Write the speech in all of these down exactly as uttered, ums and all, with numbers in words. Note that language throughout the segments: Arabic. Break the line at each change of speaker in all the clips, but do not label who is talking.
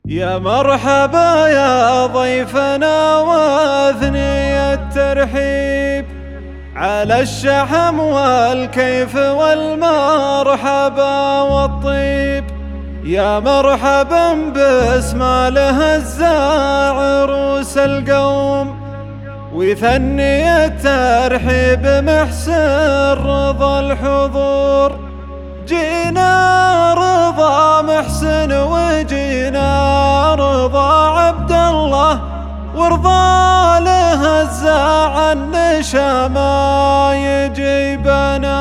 يا مرحبا يا ضيفنا واثني الترحيب على الشحم والكيف والمرحبا والطيب. يا مرحبا باسماله الزاع عروس القوم، ويثني الترحيب محسن رضا الحضور. جينا رضا محسن وجينا رضا عبد الله، ورضا له الزاع النشا ما يجيبنا.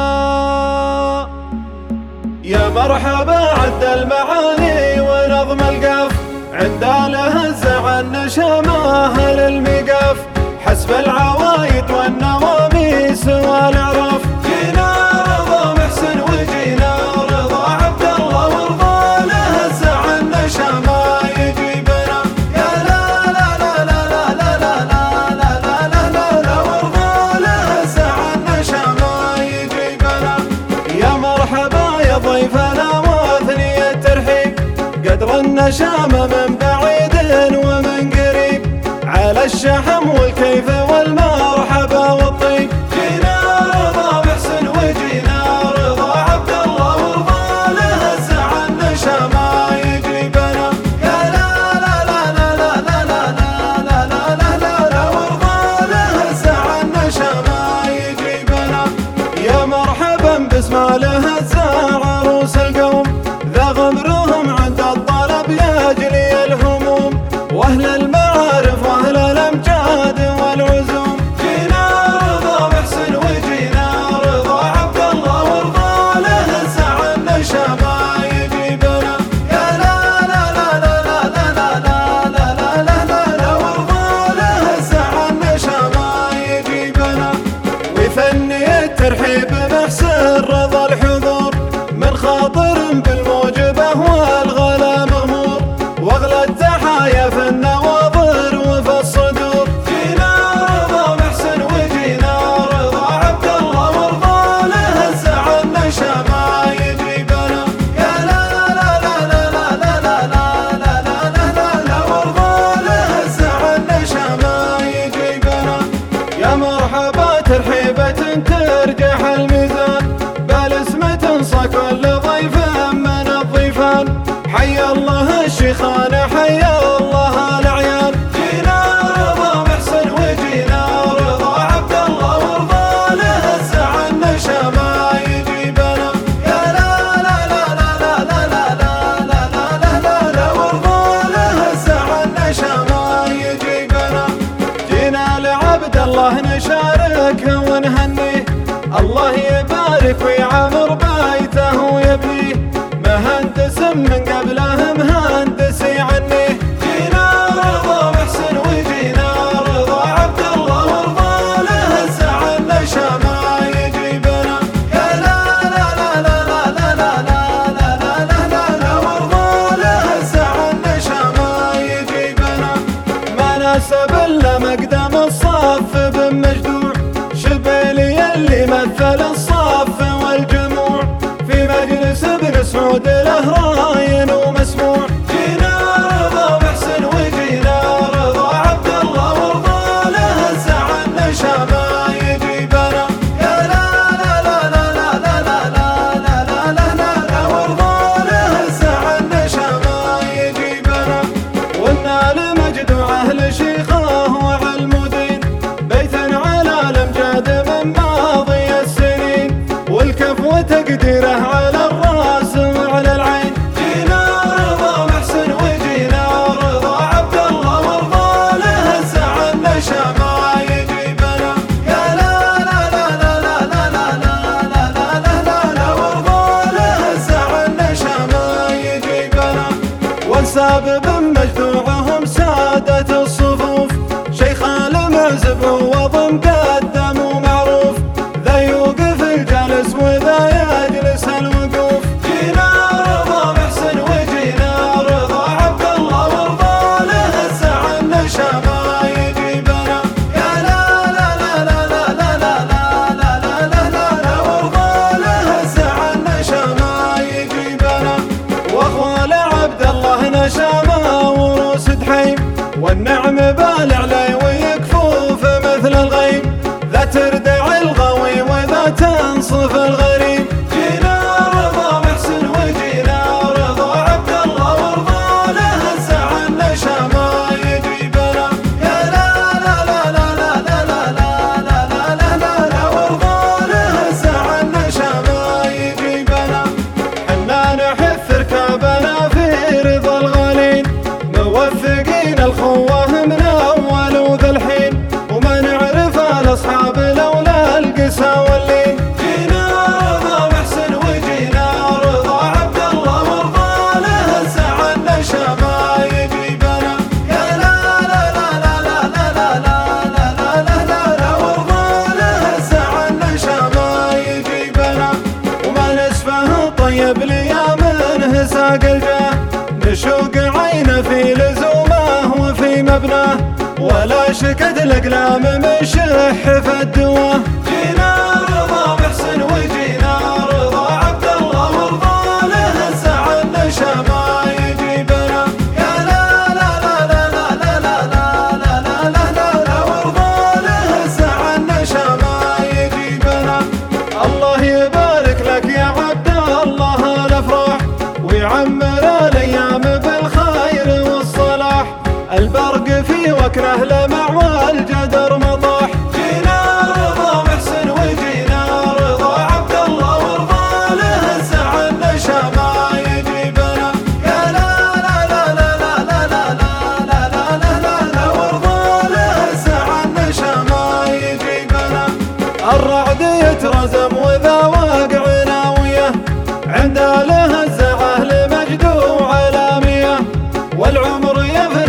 يا مرحبا عد المعاني ونظم القاف، عند له الزاع النشا ما اهل المقاف، حسب العوايد والنواميس والاعراف. جينا رضا محسن وجينا رضا عبد الله، ورضا له الزاع النشا ما يجيبنا. يا لا لا لا لا لا لا لا لا لا لا لا لا، ورضا له الزاع النشا ما يجيبنا. يا مرحبا يا ضيفنا واثني الترحيب، قدر النشامة من بعيد ومن قريب، على الشحم والكيف والمرحبا والطيب. جينا رضا محسن وجينا رضا عبد الله، ورضا له الزاع النشا ما يجيبنا. يا لا لا لا لا لا لا لا لا لا لا لا لا، ورضا له الزاع النشا ما يجيبنا. يا مرحبا باسماله الزاع عروس القوم، ذا غمرهم عند الطلب يجلي الهموم، واهل المعارف واهل الامجاد والعزوم. جينا رضا محسن وجينا رضا عبد الله، ورضا له الزاع النشا ما يجيبنا. يا لا لا لا لا لا لا لا لا لا لا لا لا، ورضا له الزاع النشا ما يجيبنا. ويثني الترحيب محسن رضا الحضور، من خاطر بالموجبه والغلا مغمور، واغلى التحايا في النواظر وفي الصدور. جينا رضا محسن وجينا رضا عبد الله، ورضا له الزاع النشا ما يجيبنا. يا لا لا لا لا لا لا لا لا لا لا لا لا، ورضا له الزاع النشا ما يجيبنا. يا مرحبا ترحيبة ترجح الميزان، بالاسم تنصى كل ضيف من الضيفان. حيا الله الشيخان حيا الله الأعيان. جينا رضا محسن وجينا رضا عبد الله، ورضا له الزاع النشا ما يجيبنا. يا لا لا لا لا لا لا لا لا لا لا لا لا، ورضا له الزاع النشا ما يجيبنا. جينا لعبد الله نشارك ونهنيه، الله يبارك ويعمر بيته ويبنيه، مهندس من قبله مهندس يعنيه. جينا رضا محسن وجينا رضا عبد الله، ورضا له الزاع النشا ما يجيبنا. يا لا لا لا لا لا لا لا لا لا لا لا لا، ورضا له الزاع النشا ما يجيبنا. ما ناسب الا مقدم الصف بن مجدوع، شبيلي اللي مثل الصف والجموع، في مجلس ابن سعود له راين ومسموع. جينا رضا محسن وجينا رضا عبد الله، ورضا له الزاع النشا ما يجيبنا. يا لا لا لا لا لا لا لا لا لا لا لا لا، ورضا له الزاع النشا ما يجيبنا. وإنا لمجد أهل شيخه وعلمودين، بيت على الامجاد من ماضي السنين، والكف وتقديره على الراس وعلى العين. جينا رضا محسن وجينا رضا عبد الله، ورضا له الزاع النشا ما يجيبنا. يا لا لا لا لا لا لا لا لا لا لا لا لا، ورضا له الزاع النشا ما يجيبنا. وانساب بن مجدوعهم سادة الصفوف، شيخ المعزب وضم قدم ومعروف، ذا يوقف الجالس وذا يجلس الوقوف. جينا رضا محسن وجينا رضا عبد الله، ورضا له الزاع النشا ما يجيبنا. يا لا لا لا لا لا لا لا لا لا لا لا لا، ورضا له الزاع النشا ما يجيبنا. واخوال عبد الله نشا ما النعم بالعلي ويكفوف مثل الغيم، ذا تردع الغوي وذا تنصف الغريب. جينا رضا محسن وجينا رضا عبد الله وارضى له الزعل نشامه يجيبنا. يا لا لا لا لا لا لا لا لا لا لا لا لا وارضى له الزعل نشامه يجيبنا. حنا نحث ركابنا في رضا الغالين، موثقين الخوه من اول وذا الحين، وما نعرف الاصحاب لولا القسا واللين. جينا رضا محسن وجينا رضا عبد الله وارضى له الزعل نشامه يجيبنا. يا لا لا لا لا لا لا لا لا لا لا لا وارضى له الزعل نشامه يجيبنا. وما نسفه طيب ليا منه ساق الجاه، نشوق عينه في لزومه وفي مبناه، ولا شكد الاقلام من شح فالدواه. جينا رضا محسن وجينا رضا عبد الله وارضى له الزعل نشامه يجيبنا. يا لا لا لا لا لا لا لا لا لا لا لا لا وارضى له الزعل نشامه يجيبنا. الله يبارك لك يا عبد الله الافراح، ويعمر الايام بالخير والصلاح، البرق في وكره لمع والجدر مطاح. جينا رضا محسن وجينا رضا عبد الله وارضى له الزعل نشامه يجيبنا. يا لا لا لا لا لا لا لا لا لا لا لا لا وارضى له الزعل نشامه يجيبنا. الرعد يترزم وذا واقع ناويه، عند له الزعل مجدوع علاميه، والعمر يفرق